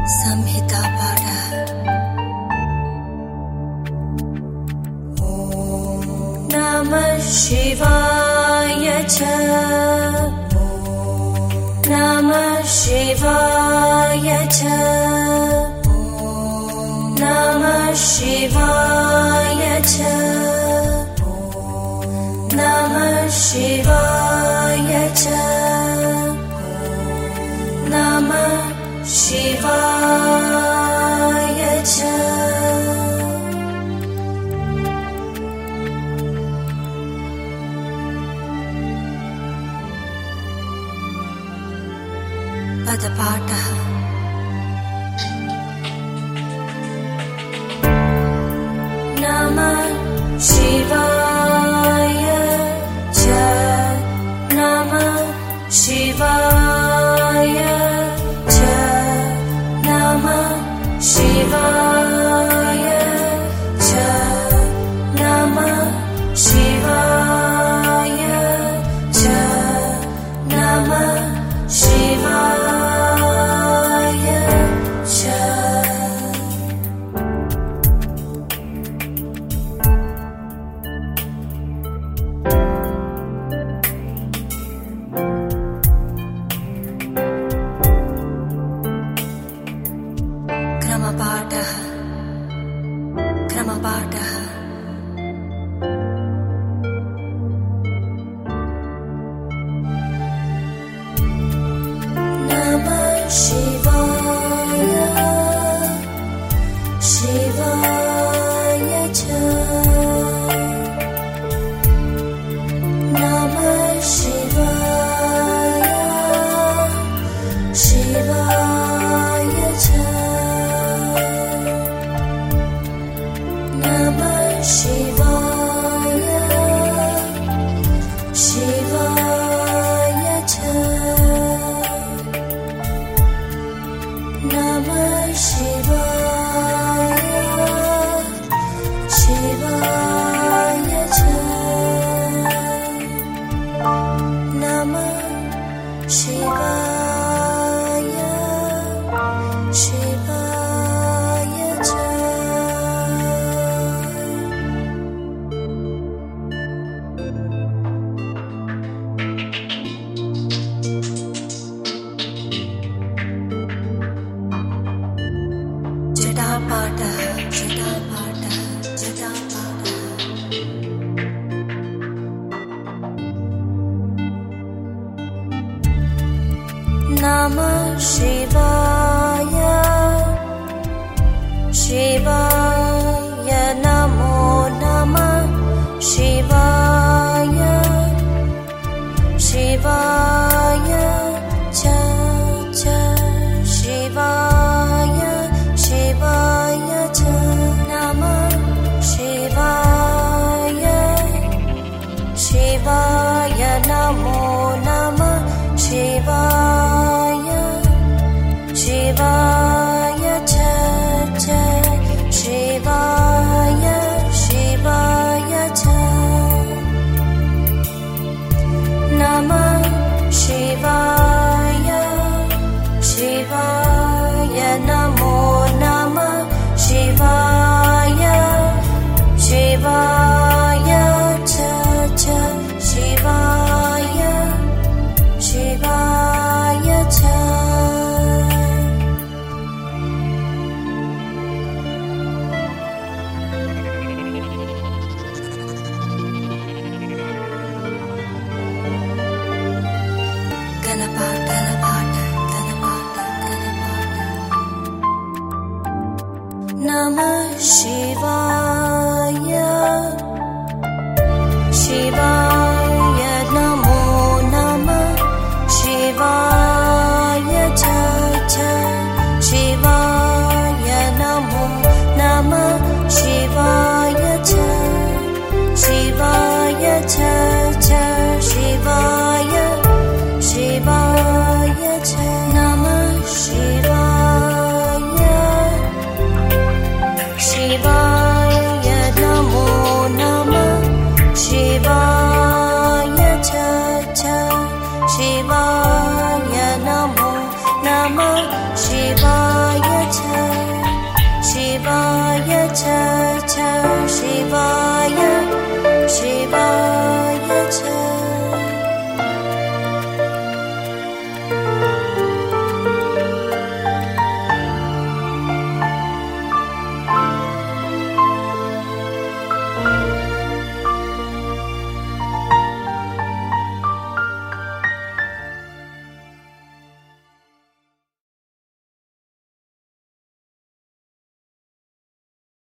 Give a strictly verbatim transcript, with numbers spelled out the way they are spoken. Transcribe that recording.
ಸಂಹಿತಾ ಪಾಠ. ನಮಃ ಶಿವಾಯ ಚ ನಮಃ ಶಿವಾಯ ಚ ನಮಃ ಶಿವಾಯ ಚ ನಮಃ ಶಿವಾಯ ಚ ನಮಃ ಶಿವಾಯ ಚ. ಪದಪಾಠ. ನಮಃ ಶಿವಾಯ ಚ ನಮಃ ಶಿವಾಯ ಚ ನಮಃ ಶಿವಾಯ ಚ ನಮಃ ಶಿವಾಯ ಚ ನಮಃ ಶಿವಾಯ ಚ. ಕ್ರಮಪಾಠಃ ಕ್ರಮಪಾಠಃ. ನಮಃ ಶಿವಾಯ ಶಿವಾಯ ಚ ನಮಃ ಶಿವಾಯ ಶಿವಾಯ ಚ ನಮಃ ಶಿವಾಯ ಶಿವಾಯ ಚ ನಮಃ ಶಿವಾಯ ಶಿವಾಯ ಚ ನಮಃ ಶಿವಾಯ ಶಿವಾಯ ಚ. ಜಟಾಪಾಠ ಜಟಾಪಾಠ ಜಟಾಪಾಠ. ನಮಃ ಶಿವಾಯ ಶಿವಾಯ ನಮೋ ನಮಃ ಶಿವಾಯ ಶಿವಾಯ ಚ ಚ ಶಿವಾಯ ಶಿವಾಯ ಚ ನಮಃ ಶಿವಾಯ ಶಿವಾಯ ನಮೋ ನಮಃ ಶಿವಾಯ ಶಿವಾಯ ಚ ಚ ಶಿವಾಯ ಶಿವಾಯ ಚ ನಮಃ ಶಿವಾಯ ಶಿವಾಯ ನಮೋ ನಮಃ ಶಿವಾಯ ಶಿವಾಯ ಚ ಚ ಶಿವಾಯ ಶಿವಾಯ ಚ. ಗಣಪಾಠ ಗಣಪಾಠ ಗಣಪಾಠ ಗಣಪಾಠ. ನಮಃ ಶಿವಾಯ ಶಿವಾಯ